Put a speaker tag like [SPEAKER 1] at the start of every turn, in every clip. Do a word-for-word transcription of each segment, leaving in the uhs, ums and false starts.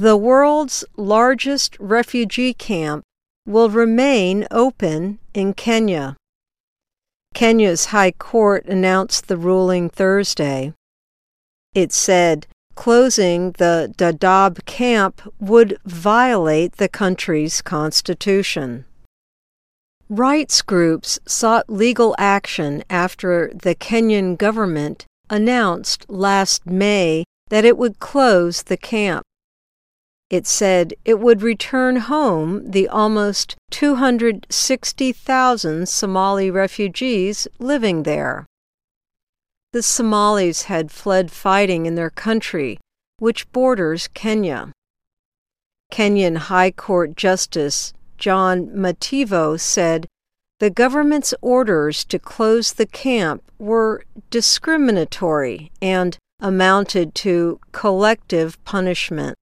[SPEAKER 1] The world's largest refugee camp will remain open in Kenya. Kenya's High Court announced the ruling Thursday. It said closing the Dadaab camp would violate the country's constitution. Rights groups sought legal action after the Kenyan government announced last May that it would close the camp. It said it would return home the almost two hundred sixty thousand Somali refugees living there. The Somalis had fled fighting in their country, which borders Kenya. Kenyan High Court Justice John Mativo said the government's orders to close the camp were discriminatory and amounted to collective punishment.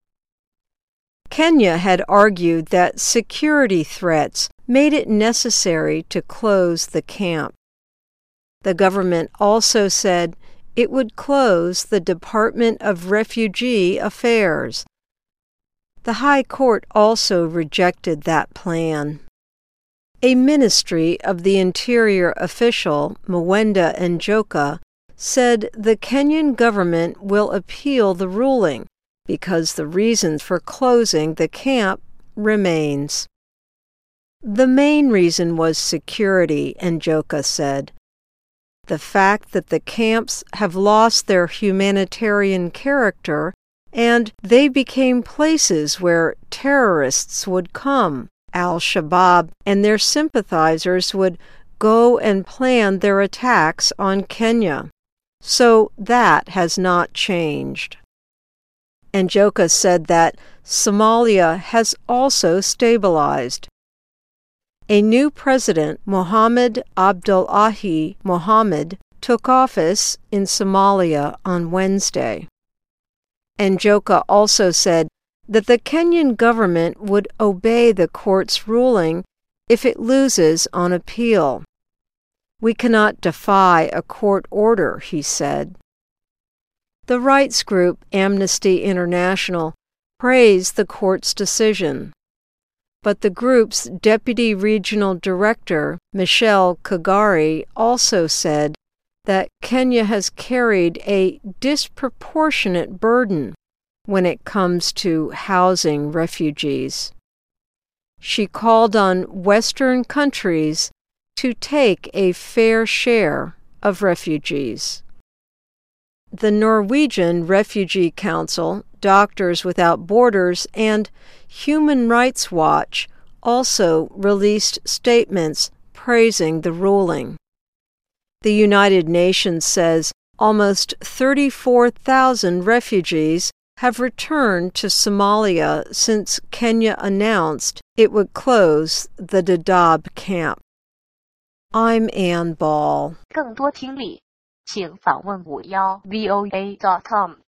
[SPEAKER 1] Kenya had argued that security threats made it necessary to close the camp. The government also said it would close the Department of Refugee Affairs. The High Court also rejected that plan. A Ministry of the Interior official, Mwenda Njoka, said the Kenyan government will appeal the ruling because the reason for closing the camp remains. The main reason was security, Njoka said. The fact that the camps have lost their humanitarian character and they became places where terrorists would come. Al-Shabaab and their sympathizers would go and plan their attacks on Kenya. So that has not changed. Njoka said that Somalia has also stabilized. A new president, Mohamed Abdullahi Mohamed, took office in Somalia on Wednesday. Njoka also said that the Kenyan government would obey the court's ruling if it loses on appeal. We cannot defy a court order, he said. The rights group Amnesty International praised the court's decision, but the group's deputy regional director, Michelle Kagari, also said that Kenya has carried a disproportionate burden when it comes to housing refugees. She called on Western countries to take a fair share of refugees. The Norwegian Refugee Council, Doctors Without Borders, and Human Rights Watch also released statements praising the ruling. The United Nations says almost thirty-four thousand refugees have returned to Somalia since Kenya announced it would close the Dadaab camp. I'm Ann Ball.
[SPEAKER 2] 更多听力，请访问五幺 V O A dot com。